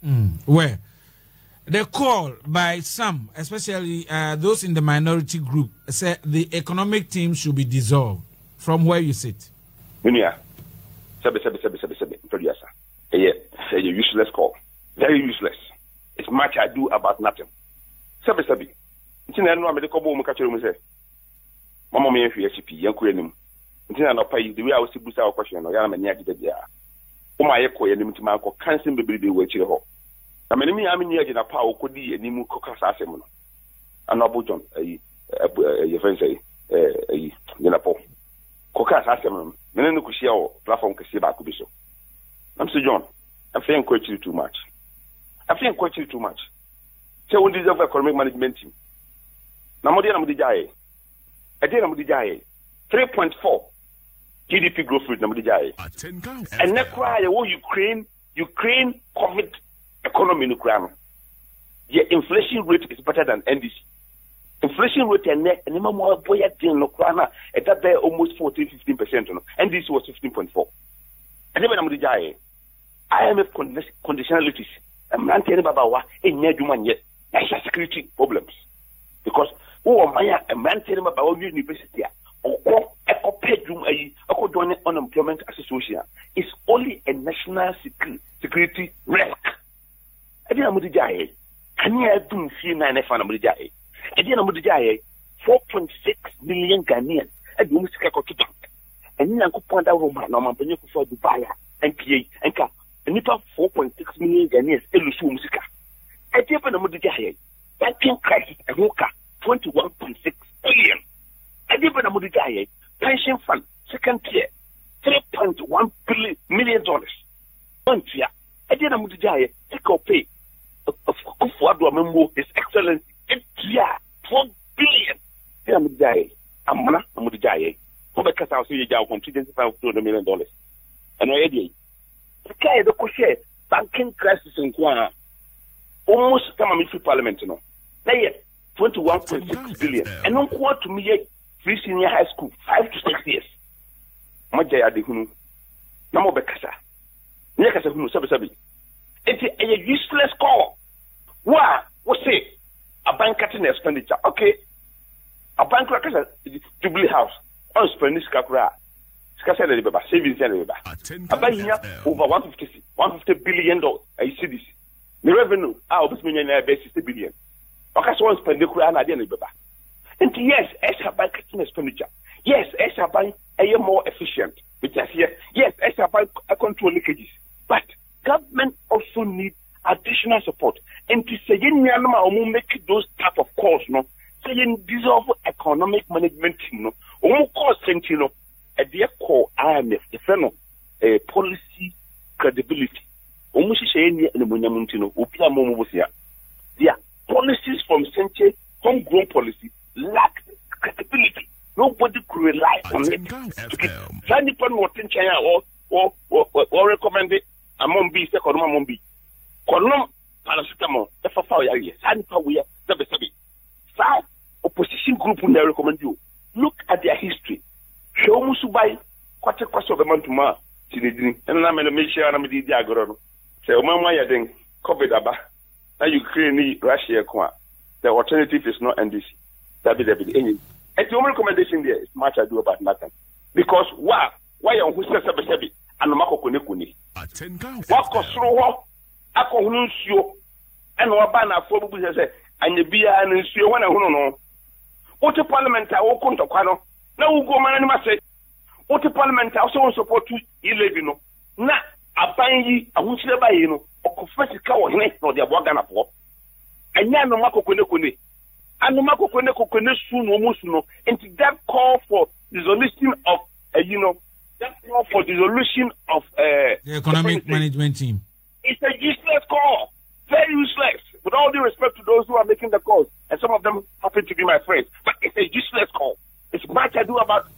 Where the call by some, especially those in the minority group, say the economic team should be dissolved. From where you sit, producer, a useless call, very useless. It's much I do about nothing. Sabi. It's in a medical boom catcher room. Say, Mamma me if you young him. Until I know pay the way I was to boost our question or Yam and Yagia. Oh, my echo and limited Marco can't seem to be way to the home. I mean, in a power could be a new cocas assemble. And no John, your friend say, Yenapo. Cocas assemble. Menen Kushia platform Kasiba could be so. I'm Sir John. I think quite you too much. So we deserve economic management team. Namodiana Mudijaye. Adina Mudijaye. 3.4 GDP growth rate Namudijaye. And next cry Ukraine COVID economy in Ukraine. The inflation rate is better than NDC. Inflation rate and more boy at in Ukraine at that there almost 14-15%. NDC was 15.4. And then Namudijaye. IMF conditionalities. I'm not telling about in Yaduman yet. National security problems. Because a man telling about university or unemployment association is only a national security risk. I didn't know the Jay. Can you do see 9 fan of the Jay? I didn't know the Jay. 4.6 million Ghanaians at the Musica Bank. And then I could point out Roma, no man, for Dubai and PA and Cap. And Nipa 4.6 million Ghanaians, Elusu Musica. I didn't know the Jay. Banking crisis, a Hoka, 21.6 billion. I didn't know the Jay. Pension fund, second tier, $3.1 million. 1 year. I didn't know the Jay. Take or pay. His Excellency, 8 year, 4 billion. Yeah, I'm the Jay. I'm the Jay. Because I'll see you down from $200 million. And I did. The guy, the crochet, banking crisis in Kwana. Almost come to Parliament, you know. They 21.6 billion. And don't want to me free senior high school, 5 to 6 years. Majaya de Hunu. Namo Bekasa. Nekasa Hunu Sabi. It's a useless call. Why? What's it? A bank cutting expenditure. Okay. A bank cutting Jubilee House. On spending Skakura. Skasa de Baba, savings and Baba. A bank here over $150 billion. I see this. The revenue, our millionaire base $60 billion. Okay, so one spend the Quran at the end. And yes, extra bank expenditure. Yes, extra bank a more efficient. Which is here. Yes, extra bank control leakages. But government also needs additional support. And to say make those type of calls, no, saying dissolve economic management, no, or cause no, a dear call IMF, the policy credibility. Their policies from Century, homegrown policy, lack credibility. Nobody could rely on it. Sandipan Motin China or recommend it among B, second among B. Column, paracetamol, the Fafa, Sandipa, we are Sabi. Five opposition group will recommend you. Look at their history. Show Musubai, quarter cost of a month to Mar, and I'm in a mission, I'm a diagram. So, Mama, I think COVID about now Ukraine, Russia, the alternative is not NDC. That be the end. And the only recommendation there is much I do about nothing. Because why on who says Sabi and Mako Kunekuni? What cost through Ako Hunusio and Wabana for say, and the beer and Sio when I don't know. What the parliament I will come to Quano. Now we go man and say, what the parliament I also support to 11. Nah. Abanyi ahunchire ba yi no okofasika wo hene no de aboga na po anya no makokone anu makokone su no musu no into that call for dissolution of the economic management team. It's a useless call, very useless, with all due respect to those who are making the calls, and some of them happen to be my friends, but it's a useless call. It's much I do about